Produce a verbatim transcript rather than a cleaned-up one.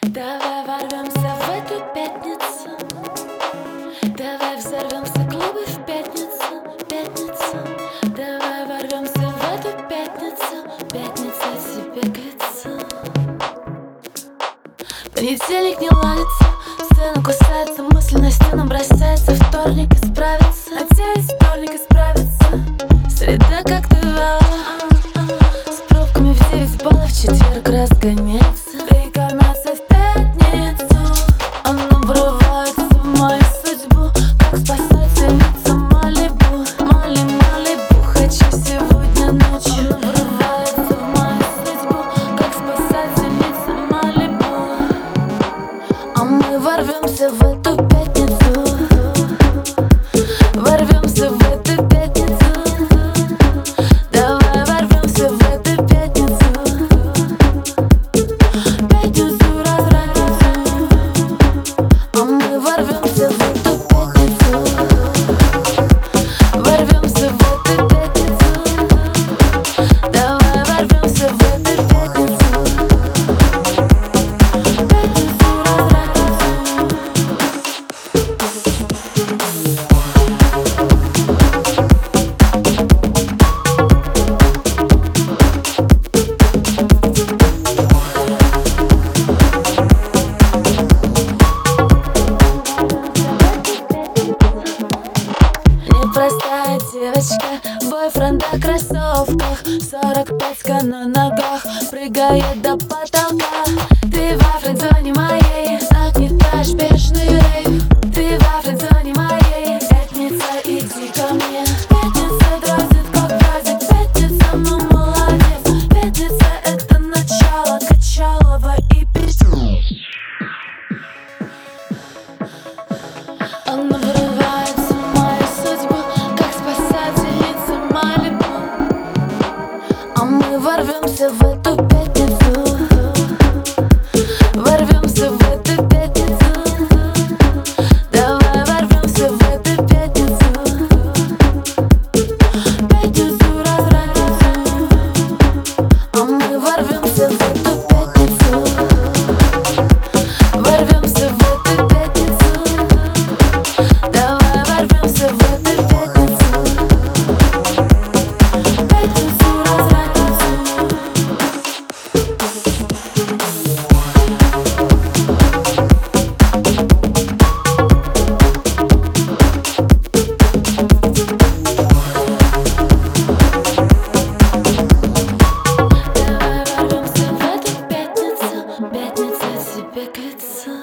Давай ворвемся в эту пятницу. Давай взорвемся клубы в пятницу, пятницу. Давай ворвемся в эту пятницу. Пятница тебе к лицу. Понедельник не ладится, сцена кусается, мысли на стену бросается. Вторник исправится, надеюсь, вторник исправится. Среда как бывало, с пробками в девять баллов, четверг разгоняется. Реинкарнация в пятницу, она врывается в мою судьбу, как спасательница Малибу. Мали, Малибу, хочу сегодня ночью. Она врывается в мою судьбу, как спасательница Малибу. А мы ворвемся в эту пятницу. Ворвемся в эту пятницу. Давай ворвемся в эту пятницу. Пятницу развратницу. А мы ворвемся в эту пятницу. Ворвемся в эту пятницу. Давай ворвемся в эту пятницу. Пятницу развратницу. Непростая девочка, бойфренд на кроссовках, сорок пять на ногах, прыгает до потолка. Ты во френдзоне моей, нагнетаешь бешеный рейв. Ты во френдзоне моей, пятница, иди ко мне. Пятница дрожит, как праздник, пятница, ну молодец. Пятница — это начало Качалова и песни. Она врывается в мою судьбу, как спасательница Малибу. А мы ворвемся в эту пятницу. Ворвемся в эту пятницу. Давай ворвемся в эту пятницу. Пятницу развратницу. А мы ворвемся в эту пятницу. Ворвемся в эту пятницу. Давай ворвемся в эту пятницу. Пятницу развратницу. Давай ворвемся в эту пятницу. Пятница тебе к лицу.